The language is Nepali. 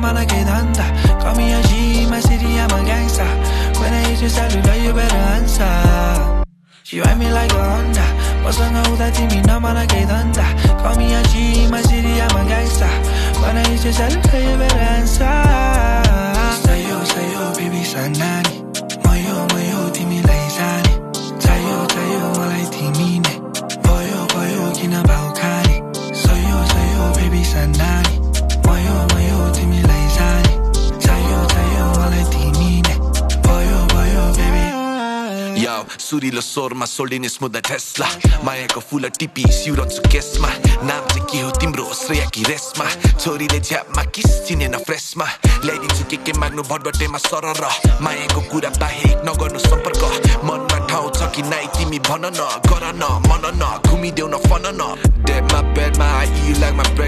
mana que tanta. Call me a G, my city, I'm a gangster. When I hit you, cellular, you better answer. She ride me like a Honda. Wasn't know that me, no mana que tanta. Call me a G, my city, I'm a gangster. When I hit you, cellular, you better answer. Say yo, baby, sanani. Moyo, timi laizani. Tayo, malay timine. Boyo, kina baukani. Soyo, baby, sanani. Moyo, timi laizani. Tayo, malay timine. Boyo, baby. Yo, सुरिलो स्वरमा सोल्डिने स्मुथ टेस्ला मायाको फुल टिपी सिउरन्छु केसमा नाम चाहिँ के हो तिम्रो श्रेया कि रेसमा छोरीले झ्यापमा किस चिनेन फ्रेसमा ल्याइदिन्छु के माग्नु भटबटेमा सरर मायाको कुरा बाहेक नगर्नु सम्पर्क मनमा ठाउँ छ कि नाइ तिमी भन न गर न मन न घुमिदेऊ न फन न डेडमा बेडमा आई यु लाइक माई